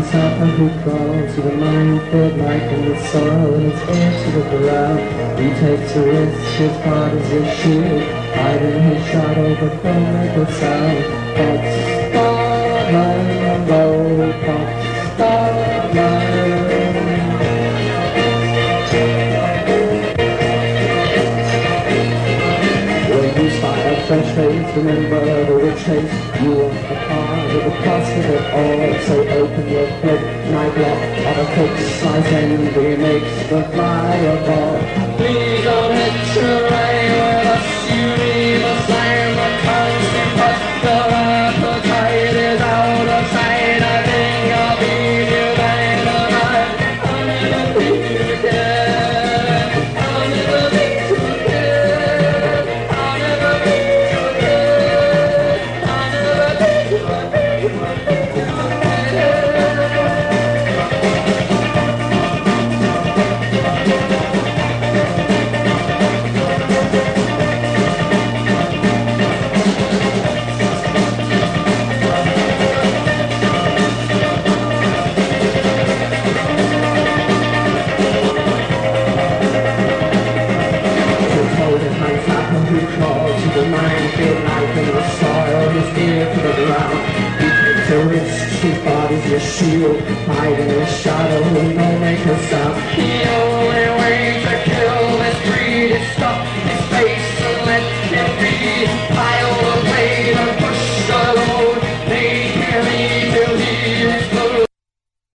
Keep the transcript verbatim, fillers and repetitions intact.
Hunter who crawls with a nine-foot knife in the soil and his ear to the ground. He takes a risk, his body's his shield, hiding his shadow but don't make a sound. Pop star Lambo, pop star Lambo. When you spy a French face, remember the rich face. You want the car with the cost of it all. So open your flip, night lock, on a cook slice and remakes the fireball. Please don't hit your way with us, you need a slam, a constant push. The appetite is out of sight. I think I'll be you dynamite. I'll never be you again. I'll never be you again. I'll never be you again. I'll never be you again. Who crawls to the minefield knife in the soil, his ear to the ground. He takes a risk, his body's your shield, hiding in the shadow.